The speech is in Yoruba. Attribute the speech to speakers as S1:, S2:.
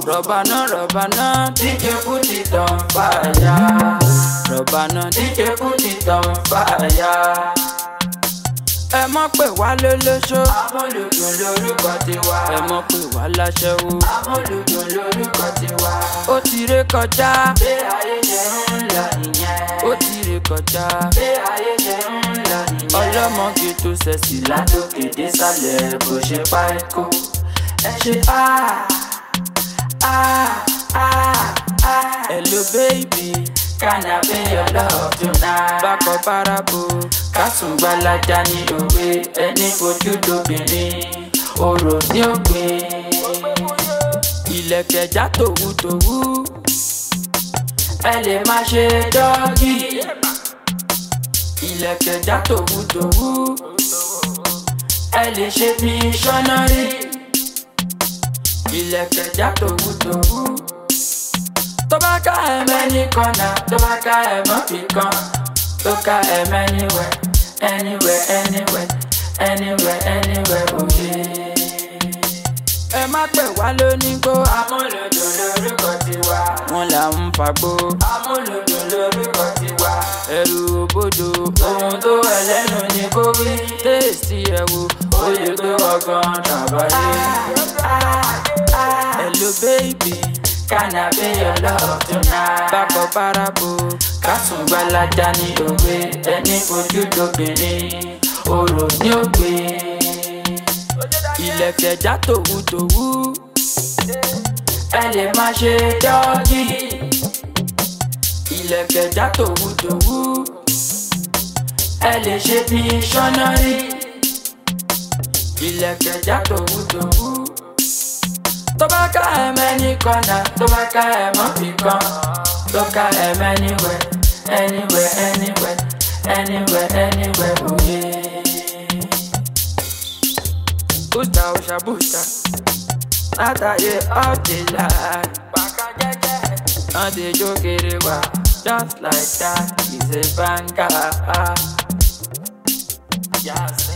S1: Robana, DJ put it on fire. Robana, DJ put it on fire. Ẹ mọ̀ pé wá lólóṣó. Amúlùdùn lórúkọ tiwa. Ẹ mọ̀ pé wá láṣẹ́wó. Amúlùdùn lórúkọ tiwa. Ó ti ré kọjá. Bí ayé ṣe ń lọ nìyẹn. Ó ti ré kọjá. Bí ayé ṣe ń lọ nìyẹn. Ọlọ́mọge tó sẹ̀sì látòkè désàlẹ̀ bó ṣe pa ẹ̀kọ́. Ẹ ṣe hello baby, can I be your love tonight? Bákọ̀ bárabo, kásùn gbalaja ní òwe. Ẹni fojú lóbìnrin, orò ní ògbìn. Ìlẹ̀kẹ̀já tòwútòwú, ẹ lè má ṣe dọ́gì. Ìlẹ̀kẹ̀já tòwútòwú, ẹ lè ṣe missionary. Ìlẹ̀kẹ̀já tòwútòwú. Tó bá ká ẹ mẹ́ni kọ́nà, tó bá ká ẹ mọ́ fi kan. Tó ká ẹ mẹ́niwẹ̀, anywhere, òye. Ẹ má pè wá lónígbó. Amúlùdùn lórúkọ tiwa. Wọ́n là ń fagbó. Amúlùdùn lórúkọ tiwa. Ẹrù òbodò, ohun tó ẹlẹ́nu ni kó wí. Téèsì ẹ̀ wò, ó lè gbé ọgán tàbáyé. Hello baby, can I be your love tonight? Bákọ̀ bárabo, kásùn gbalaja ní òwe. Ẹni fojú lóbìnrin, orò ní ògbìn. Ìlẹ̀kẹ̀já tòwútòwú, ẹ lè má ṣe dọ́gì. Ìlẹ̀kẹ̀já tòwútòwú, ẹ lè ṣe missionary. Ìlẹ̀kẹ̀já tòwútòwú. Tó bá ká ẹ mẹ́ni kọ́nà, tó bá ká ẹ mọ́ fi kan. Tó ká ẹ mẹ́niwẹ̀, anywhere, òye. Bùtà òṣà bùtà, látàyè ọ̀dẹ̀là. Wọ́n ti jó kiri wá, just like that, it's a banger.